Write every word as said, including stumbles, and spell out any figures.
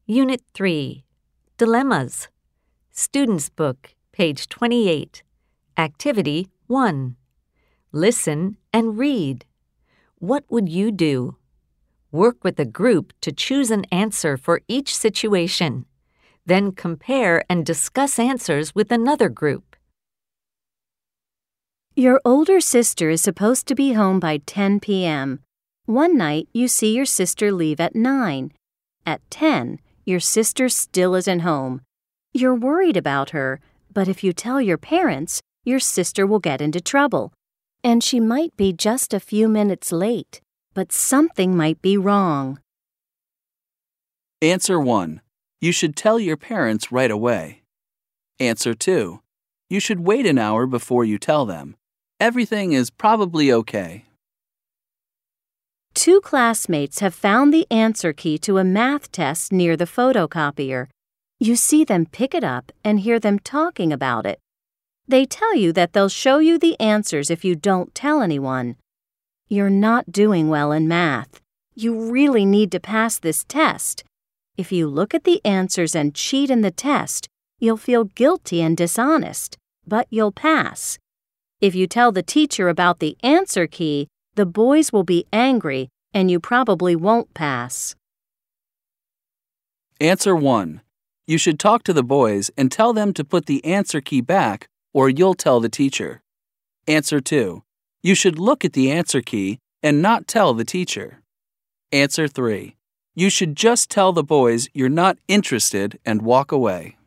Unit three, Dilemmas. Student's Book, page twenty-eight. Activity one. Listen and read. What would you do? Work with a group to choose an answer for each situation. Then compare and discuss answers with another group. Your older sister is supposed to be home by ten p.m. One night, you see your sister leave at nine. At ten, your sister still isn't home. You're worried about her, but if you tell your parents, your sister will get into trouble. And she might be just a few minutes late, but something might be wrong. Answer one. You should tell your parents right away. Answer two. You should wait an hour before you tell them. Everything is probably okay. Two classmates have found the answer key to a math test near the photocopier. You see them pick it up and hear them talking about it. They tell you that they'll show you the answers if you don't tell anyone. You're not doing well in math. You really need to pass this test. If you look at the answers and cheat in the test, you'll feel guilty and dishonest, but you'll pass. If you tell the teacher about the answer key, the boys will be angry and you probably won't pass. Answer one. You should talk to the boys and tell them to put the answer key back or you'll tell the teacher. Answer two. You should look at the answer key and not tell the teacher. Answer three. You should just tell the boys you're not interested and walk away.